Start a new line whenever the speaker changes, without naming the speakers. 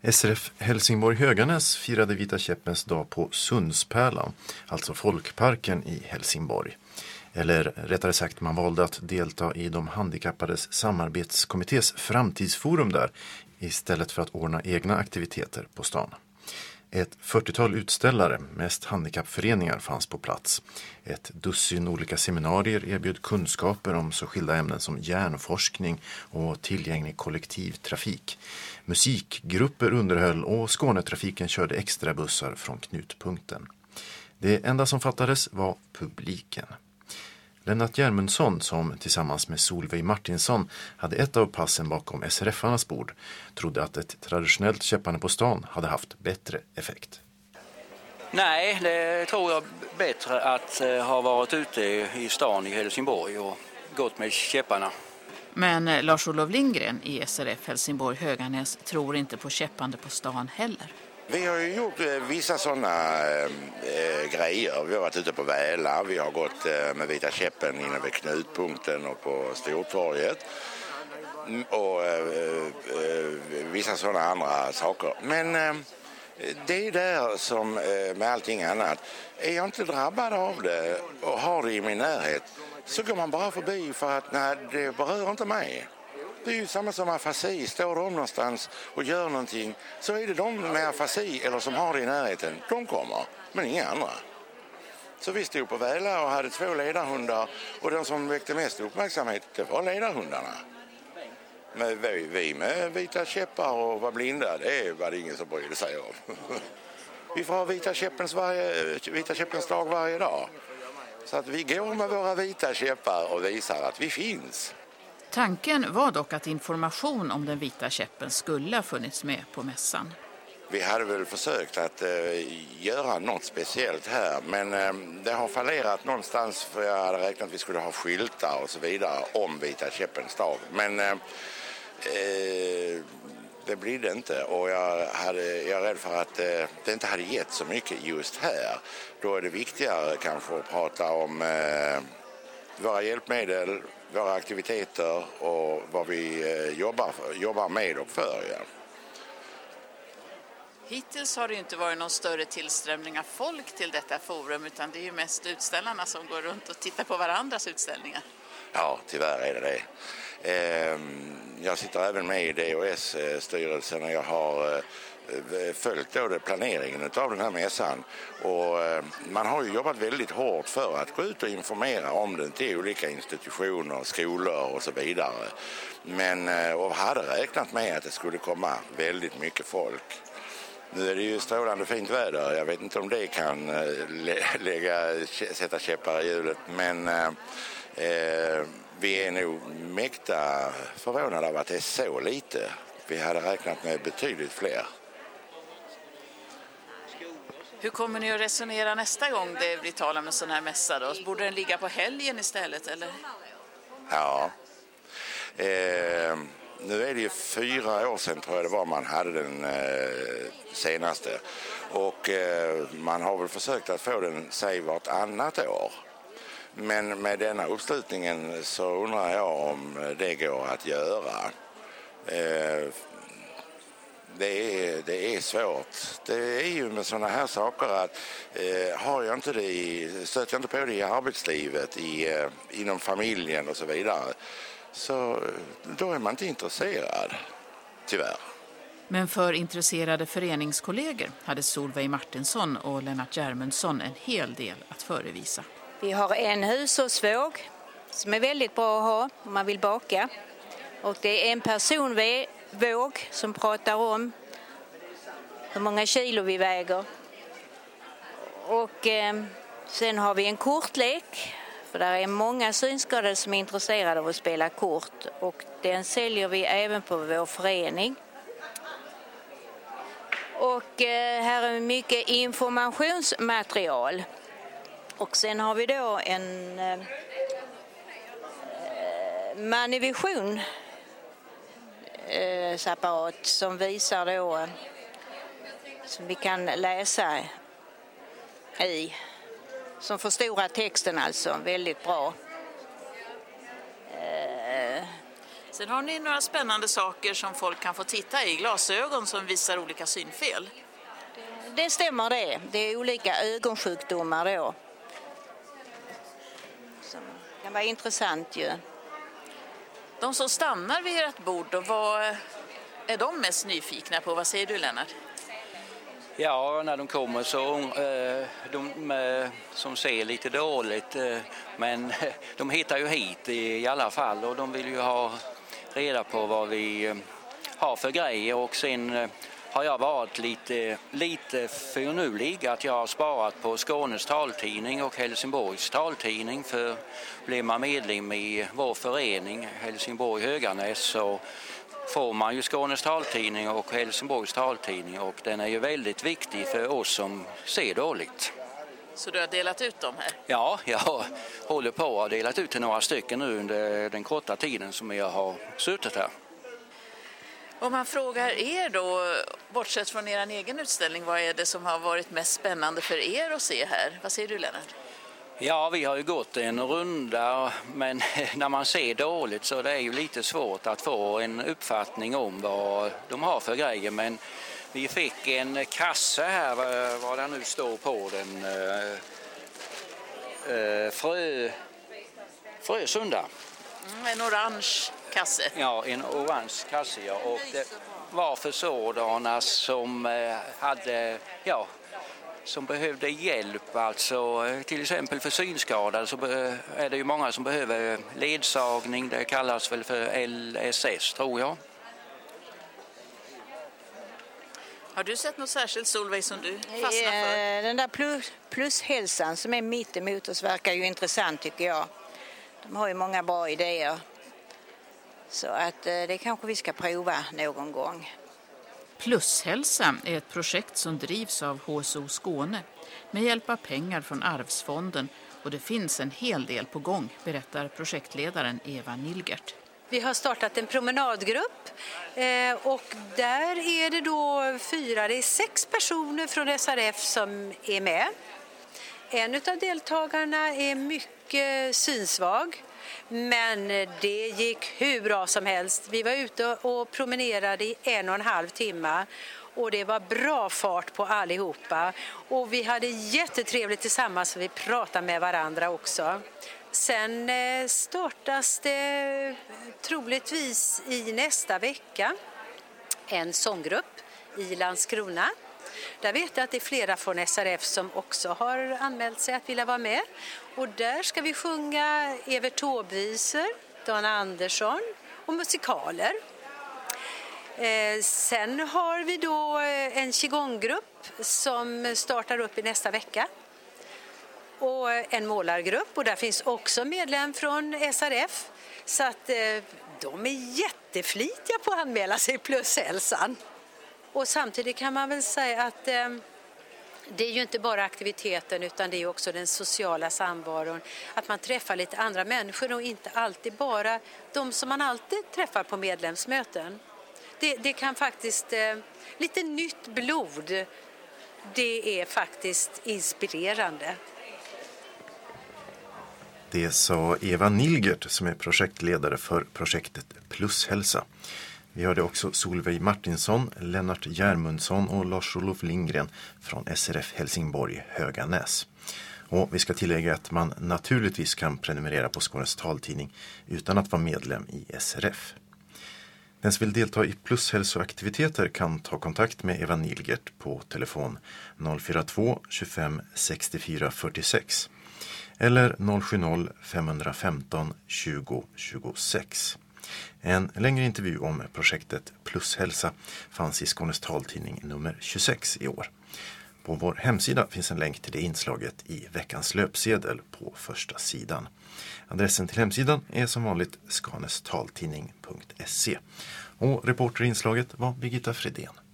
SRF Helsingborg-Höganäs firade Vita käppens dag på Sundspärlan, alltså folkparken i Helsingborg. Eller rättare sagt, man valde att delta i de handikappades samarbetskommittés framtidsforum där istället för att ordna egna aktiviteter på stan. Ett 40-tal utställare, mest handikappföreningar, fanns på plats. Ett dussin olika seminarier erbjöd kunskaper om så skilda ämnen som hjärnforskning och tillgänglig kollektivtrafik. Musikgrupper underhöll och Skånetrafiken körde extra bussar från knutpunkten. Det enda som fattades var publiken. Lennart Järmundsson, som tillsammans med Solveig Martinsson hade ett av passen bakom SRF-arnas bord, trodde att ett traditionellt käppande på stan hade haft bättre effekt.
Nej, det tror jag bättre att ha varit ute i stan i Helsingborg och gått med käpparna.
Men Lars-Olof Lindgren i SRF Helsingborg-Höganäs tror inte på käppande på stan heller.
Vi har ju gjort vissa sådana grejer. Vi har varit ute på Väla, vi har gått med Vita käppen inne vid knutpunkten och på Stortorget. Och vissa sådana andra saker. Men det är där som med allting annat. Är jag inte drabbad av det och har det i min närhet så går man bara förbi för att nej, det berör inte mig. Det är ju samma som afasi. Står de någonstans och gör någonting så är det de med afasi eller som har det i närheten. De kommer, men inga andra. Så vi stod på Väla och hade 2 ledarhundar och de som väckte mest uppmärksamhet det var ledarhundarna. Men vi med vita käppar och var blinda, det var det ingen som brydde sig om. Vi får ha vita käppens dag varje dag. Så att vi går med våra vita käppar och visar att vi finns.
Tanken var dock att information om den vita käppen skulle ha funnits med på mässan.
Vi hade väl försökt att göra något speciellt här, men det har fallerat någonstans för jag hade räknat att vi skulle ha skyltar och så vidare om Vita käppens dag. Men det blir det inte och jag är rädd för att det inte hade gett så mycket just här. Då är det viktigare kanske att prata om våra hjälpmedel, våra aktiviteter och vad vi jobbar med och för. Ja.
Hittills har det inte varit någon större tillströmning av folk till detta forum utan det är ju mest utställarna som går runt och tittar på varandras utställningar.
Ja, tyvärr är det. Jag sitter även med i DOS-styrelsen och jag har följt då planeringen av den här mässan och man har ju jobbat väldigt hårt för att gå ut och informera om den till olika institutioner, skolor och så vidare. Men och hade räknat med att det skulle komma väldigt mycket folk. Nu är det ju strålande fint väder. Jag vet inte om det kan sätta käppar i hjulet men vi är nog mäkta förvånade av att det är så lite. Vi hade räknat med betydligt fler.
Hur kommer ni att resonera nästa gång det blir tal om en sån här mässa då? Borde den ligga på helgen istället eller?
Ja. Nu är det ju 4 år sedan tror jag det var man hade den senaste. Och man har väl försökt att få den säg vartannat år. Men med denna uppslutningen så undrar jag om det går att göra. Det är svårt. Det är ju med sådana här saker att stöter jag inte på det i arbetslivet, inom familjen och så vidare. Så då är man inte intresserad, tyvärr.
Men för intresserade föreningskollegor hade Solveig Martinsson och Lennart Järmundsson en hel del att förevisa.
Vi har en hushållsvåg som är väldigt bra att ha om man vill baka. Och det är en personvåg som pratar om hur många kilo vi väger. Och sen har vi en kortlek. För där är många synskadade som är intresserade av att spela kort. Och den säljer vi även på vår förening. Och här är mycket informationsmaterial. Och sen har vi då en Manivision apparat som visar då som vi kan läsa i. Som förstorar texten alltså väldigt bra.
Sen har ni några spännande saker som folk kan få titta i, glasögon som visar olika synfel.
Det stämmer det. Det är olika ögonsjukdomar då. Som kan vara intressant ju.
De som stannar vid ert bord, då, vad är de mest nyfikna på? Vad säger du, Lennart?
Ja, när de kommer så de som ser lite dåligt, men de hittar ju hit i alla fall och de vill ju ha reda på vad vi har för grejer. Och sen har jag varit lite finurlig att jag har sparat på Skånes taltidning och Helsingborgs taltidning, för blir man medlem i vår förening Helsingborg Höganäs så får man ju Skånes taltidning och Helsingborgs taltidning, och den är ju väldigt viktig för oss som ser dåligt.
Så du har delat ut dem här?
Ja, jag håller på att ha delat ut till några stycken nu under den korta tiden som jag har suttit här.
Om man frågar er då, bortsett från er egen utställning, vad är det som har varit mest spännande för er att se här? Vad säger du, Lennart?
Ja, vi har ju gått en runda, men när man ser dåligt så det är ju lite svårt att få en uppfattning om vad de har för grejer. Men vi fick en kasse här, vad det nu står på den, Frösunda.
En orange kasse.
Ja, en orange kasse, ja. Och det var för sådana som hade, ja, som behövde hjälp, alltså till exempel för synskadade så är det ju många som behöver ledsagning, det kallas väl för LSS tror jag.
Har du sett något särskilt, Solveig, som du fastnar för?
Den där plushälsan som är mitt emot oss verkar ju intressant tycker jag. De har ju många bra idéer. Så att det kanske vi ska prova någon gång.
Plushälsa är ett projekt som drivs av HSO Skåne med hjälp av pengar från Arvsfonden, och det finns en hel del på gång, berättar projektledaren Eva Nilgert.
Vi har startat en promenadgrupp och där är det då 6 personer från SRF som är med. En av deltagarna är mycket synsvag, men det gick hur bra som helst. Vi var ute och promenerade i 1,5 timmar och det var bra fart på allihopa. Och vi hade jättetrevligt tillsammans och vi pratade med varandra också. Sen startas det troligtvis i nästa vecka en sånggrupp i Landskrona. Där vet jag att det är flera från SRF som också har anmält sig att vilja vara med. Och där ska vi sjunga Evert Taube-visor, Dan Andersson och musikaler. Sen har vi då en qigonggrupp som startar upp i nästa vecka. Och en målargrupp, och där finns också medlem från SRF. Så att de är jätteflitiga på att anmäla sig plushälsan. Och samtidigt kan man väl säga att det är ju inte bara aktiviteten utan det är också den sociala samvaron. Att man träffar lite andra människor och inte alltid bara de som man alltid träffar på medlemsmöten. Det kan faktiskt, lite nytt blod, det är faktiskt inspirerande.
Det sa Eva Nilgert som är projektledare för projektet Plushälsa. Vi hörde också Solveig Martinsson, Lennart Järmundsson och Lars-Olof Lindgren från SRF Helsingborg Höganäs. Och vi ska tillägga att man naturligtvis kan prenumerera på Skånes taltidning utan att vara medlem i SRF. Den som vill delta i plushälsoaktiviteter kan ta kontakt med Eva Nilgert på telefon 042 25 64 46 eller 070 515 20 26. En längre intervju om projektet Plushälsa fanns i Skånes taltidning nummer 26 i år. På vår hemsida finns en länk till det inslaget i veckans löpsedel på första sidan. Adressen till hemsidan är som vanligt skanestaltidning.se. Och reporter i inslaget var Birgitta Fredén.